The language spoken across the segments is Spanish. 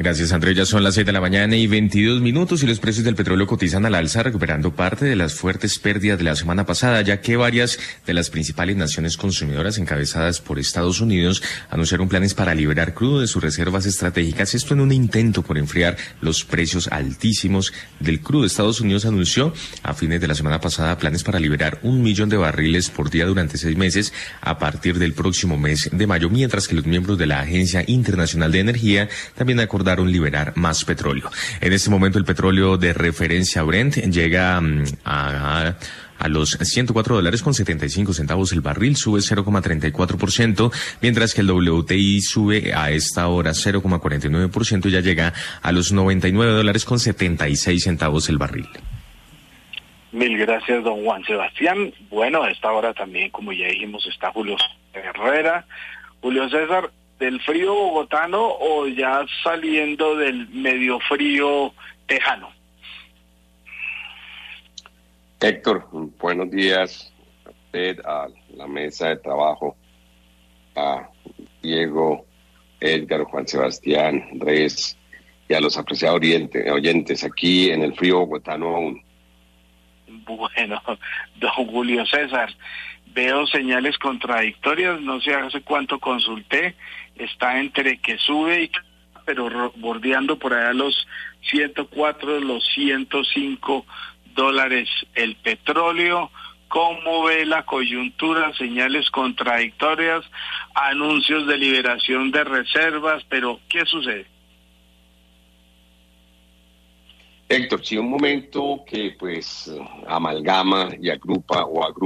Gracias, Andrés. Ya son las 6:22 a.m. y los precios del petróleo cotizan al alza, recuperando parte de las fuertes pérdidas de la semana pasada, ya que varias de las principales naciones consumidoras encabezadas por Estados Unidos anunciaron planes para liberar crudo de sus reservas estratégicas, esto en un intento por enfriar los precios altísimos del crudo. Estados Unidos anunció a fines de la semana pasada planes para liberar 1 millón de barriles por día durante 6 meses a partir del próximo mes de mayo, mientras que los miembros de la Agencia Internacional de Energía también acordaron liberar más petróleo. En este momento el petróleo de referencia Brent llega a los $104.75 el barril, sube 0,34%, mientras que el WTI sube a esta hora 0,49% y ya llega a los $99.76 el barril. Mil gracias, don Juan Sebastián. Bueno, a esta hora también, como ya dijimos, está Julio Herrera. Julio César, ¿del frío bogotano o ya saliendo del medio frío tejano? Héctor, buenos días a usted, a la mesa de trabajo, a Diego, Edgar, Juan Sebastián, Andrés y a los apreciados oyentes aquí en el frío bogotano aún. Bueno, don Julio César, veo señales contradictorias, no sé hace cuánto consulté, está entre que sube y pero bordeando por allá los 104, los $105 el petróleo. ¿Cómo ve la coyuntura? Señales contradictorias, anuncios de liberación de reservas, pero ¿qué sucede? Héctor, sí, un momento que pues amalgama y agrupa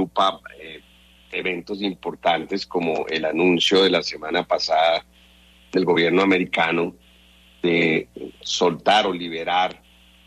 eventos importantes como el anuncio de la semana pasada del gobierno americano de soltar o liberar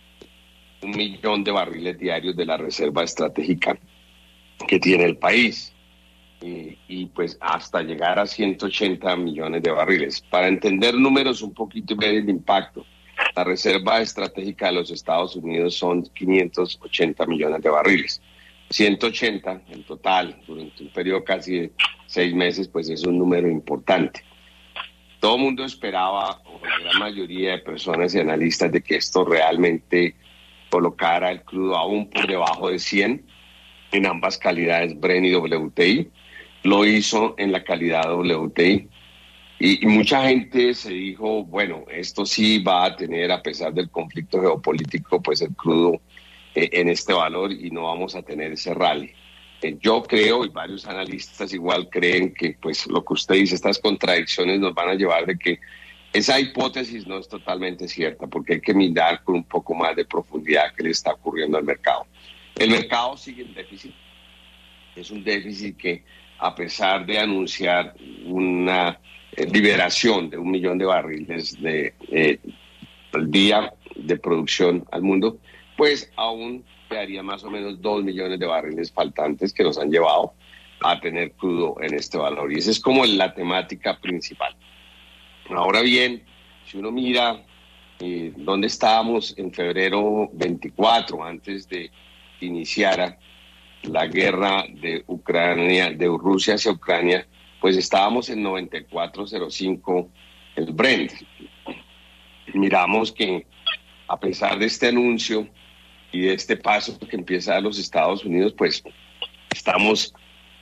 1 millón de barriles diarios de la reserva estratégica que tiene el país y pues hasta llegar a 180 millones de barriles. Para entender números un poquito y ver el impacto, la reserva estratégica de los Estados Unidos son 580 millones de barriles. 180 en total, durante un periodo casi de 6 meses, pues es un número importante. Todo el mundo esperaba, o la gran mayoría de personas y analistas, de que esto realmente colocara el crudo aún por debajo de 100 en ambas calidades, Brent y WTI. Lo hizo en la calidad WTI. Y mucha gente se dijo, bueno, esto sí va a tener, a pesar del conflicto geopolítico, pues el crudo en este valor y no vamos a tener ese rally. Yo creo, y varios analistas igual creen que pues lo que usted dice, estas contradicciones nos van a llevar de que esa hipótesis no es totalmente cierta, porque hay que mirar con un poco más de profundidad qué le está ocurriendo al mercado. El mercado sigue en déficit. Es un déficit que, a pesar de anunciar una liberación de 1 millón de barriles al día de producción al mundo, pues aún quedaría más o menos 2 millones de barriles faltantes que nos han llevado a tener crudo en este valor. Y esa es como la temática principal. Ahora bien, si uno mira dónde estábamos en febrero 24, antes de que iniciara la guerra de Ucrania, de Rusia hacia Ucrania, pues estábamos en 94.05 el Brent. Miramos que a pesar de este anuncio y de este paso que empieza a dar los Estados Unidos, pues estamos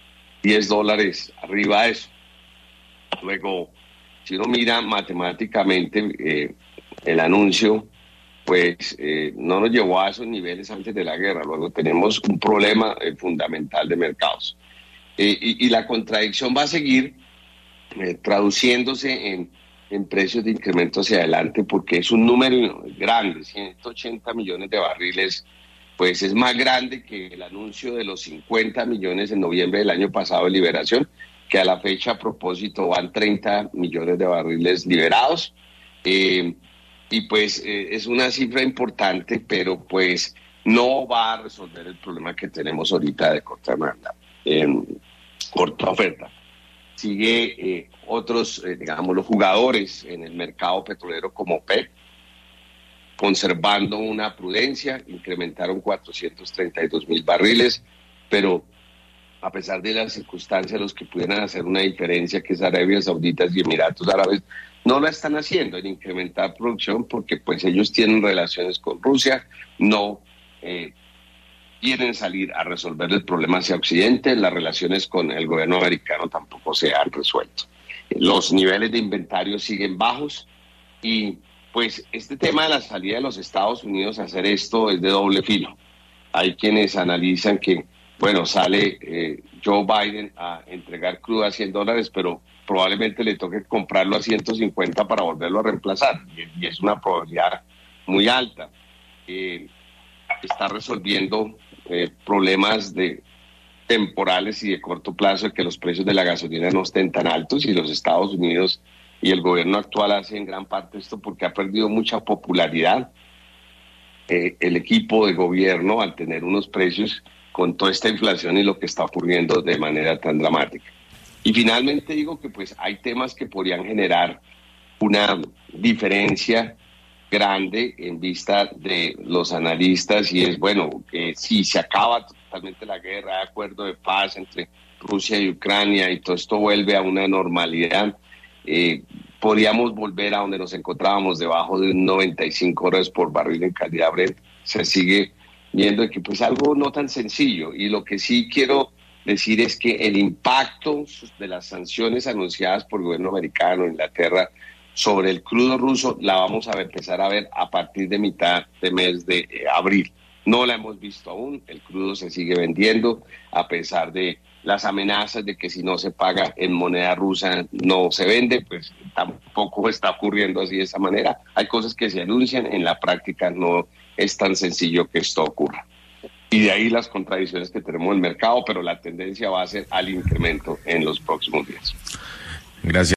$10 arriba de eso. Luego, si uno mira matemáticamente el anuncio, pues no nos llevó a esos niveles antes de la guerra. Luego tenemos un problema fundamental de mercados. Y la contradicción va a seguir traduciéndose en precios de incremento hacia adelante, porque es un número grande, 180 millones de barriles, pues es más grande que el anuncio de los 50 millones en noviembre del año pasado de liberación, que a la fecha, a propósito, van 30 millones de barriles liberados. Y pues es una cifra importante, pero pues no va a resolver el problema que tenemos ahorita de corta demanda, corta oferta. Sigue otros, digamos, los jugadores en el mercado petrolero como OPEC, conservando una prudencia, incrementaron 432 mil barriles, pero a pesar de las circunstancias, los que pudieran hacer una diferencia, que es Arabia Saudita y Emiratos Árabes, no la están haciendo en incrementar producción porque pues ellos tienen relaciones con Rusia, no quieren salir a resolver el problema hacia Occidente, las relaciones con el gobierno americano tampoco se han resuelto. Los niveles de inventario siguen bajos y pues este tema de la salida de los Estados Unidos a hacer esto es de doble filo. Hay quienes analizan que, bueno, sale Joe Biden a entregar crudo a $100, pero probablemente le toque comprarlo a 150 para volverlo a reemplazar, y es una probabilidad muy alta. Está resolviendo problemas temporales y de corto plazo, de que los precios de la gasolina no estén tan altos, y los Estados Unidos y el gobierno actual hacen gran parte esto porque ha perdido mucha popularidad el equipo de gobierno al tener unos precios con toda esta inflación y lo que está ocurriendo de manera tan dramática. Y finalmente digo que pues hay temas que podrían generar una diferencia grande en vista de los analistas, y es, bueno, que si se acaba totalmente la guerra, hay acuerdo de paz entre Rusia y Ucrania y todo esto vuelve a una normalidad, podríamos volver a donde nos encontrábamos, debajo de $95 por barril en calidad Brent. Se sigue viendo que pues algo no tan sencillo, y lo que sí quiero decir es que el impacto de las sanciones anunciadas por el gobierno americano, Inglaterra, sobre el crudo ruso la vamos a empezar a ver a partir de mitad de mes de abril. No la hemos visto aún, el crudo se sigue vendiendo a pesar de las amenazas de que si no se paga en moneda rusa no se vende, pues tampoco está ocurriendo así de esa manera. Hay cosas que se anuncian, en la práctica no es tan sencillo que esto ocurra. Y de ahí las contradicciones que tenemos en el mercado, pero la tendencia va a ser al incremento en los próximos días. Gracias.